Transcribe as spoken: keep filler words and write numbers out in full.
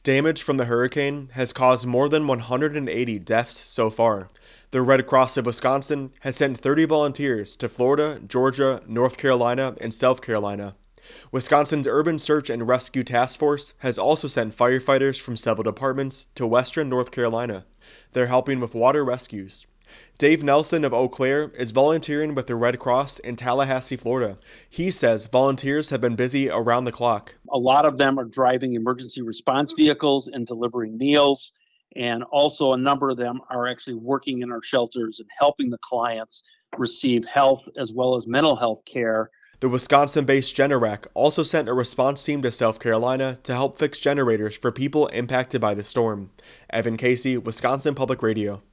Damage from the hurricane has caused more than one hundred eighty deaths so far. The Red Cross of Wisconsin has sent thirty volunteers to Florida, Georgia, North Carolina, and South Carolina. Wisconsin's Urban Search and Rescue Task Force has also sent firefighters from several departments to western North Carolina. They're helping with water rescues. Dave Nelson of Eau Claire is volunteering with the Red Cross in Tallahassee, Florida. He says volunteers have been busy around the clock. A lot of them are driving emergency response vehicles and delivering meals. And also a number of them are actually working in our shelters and helping the clients receive health as well as mental health care. The Wisconsin-based Generac also sent a response team to South Carolina to help fix generators for people impacted by the storm. Evan Casey, Wisconsin Public Radio.